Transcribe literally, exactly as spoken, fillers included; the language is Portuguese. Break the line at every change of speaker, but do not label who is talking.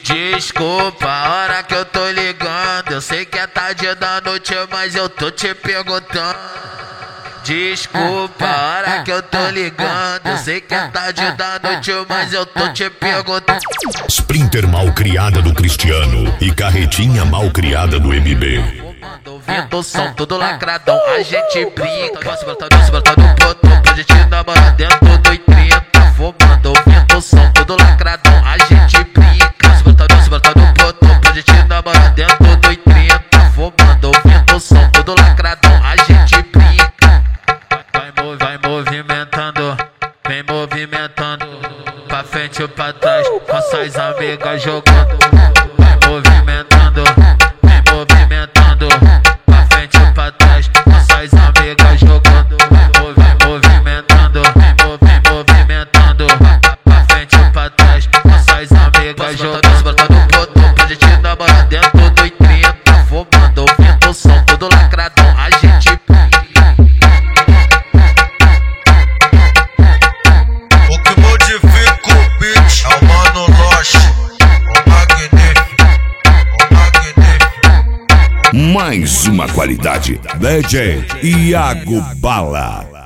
Desculpa a hora que eu tô ligando, eu sei que é tarde da noite, mas eu tô te perguntando. Desculpa a hora que eu tô ligando, eu sei que é tarde da noite, mas eu tô te perguntando.
Sprinter mal criada do Cristiano e carretinha mal criada do M B.
Ouvindo o som todo lacradão, a gente brinca. Posso botar no botar no botão pra gente namorar dentro do trinta. Fumando, ouvindo o som todo lacradão, a gente brinca. Posso botar no botar no botão pra gente namorar dentro do trinta. Fumando, ouvindo o som todo lacradão, a gente brinca. Vai, vai, vai movimentando, vem movimentando, pra frente ou pra trás, com suas amigas jogando. Vai movimentando, vem movimentando, pra frente ou pra trás, com suas amigas jogando. Vai movimentando, vem movimentando, pra frente ou pra trás, com suas amigas jogando. Botando no botão pra gente namorar dentro do trinta. Fumando, ouvindo o som todo lacradão, a gente
mais uma qualidade. D J Iago Bala.